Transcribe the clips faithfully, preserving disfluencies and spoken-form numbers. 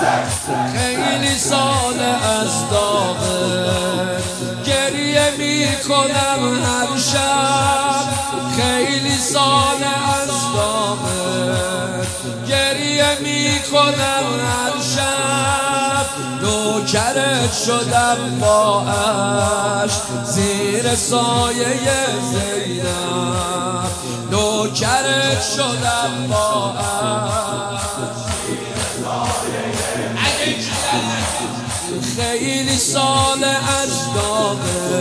خیلی سال از داغ گریه می کنم هر شب، خیلی سال از داغ گریه می کنم هر شب. نوکرت شدم با عشق زیر سایه زینب، نوکرت شدم با عشق. خیلی سال از داغ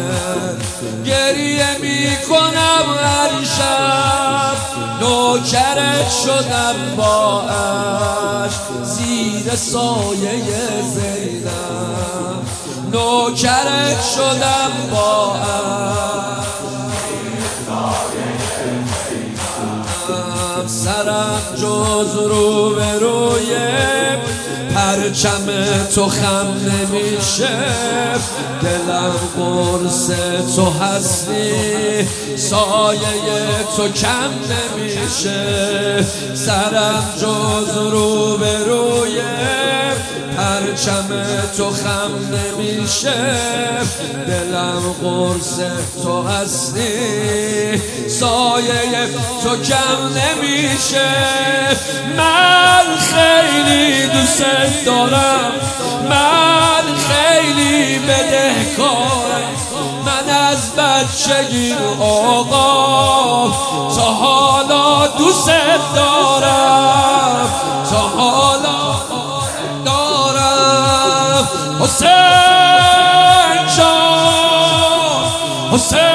گریه می کنم هر شب، نوکرت شدم با عشق زیر سایه زینب، نوکرت شدم با عشق. سرم جز رو به روی پرچم تو خم نمیشه، دلم قرص تو هستی سایه تو کم نمیشه. سرم جز رو به روی پرچم تو خم نمیشه، دلم قرص تو هستی سایه تو کم نمیشه. من خیلی دوست دارم، من خیلی بدهکارم، من از بچگی آقا تا حالا دوست دارم، تا حالا دارم. حسین جان، حسین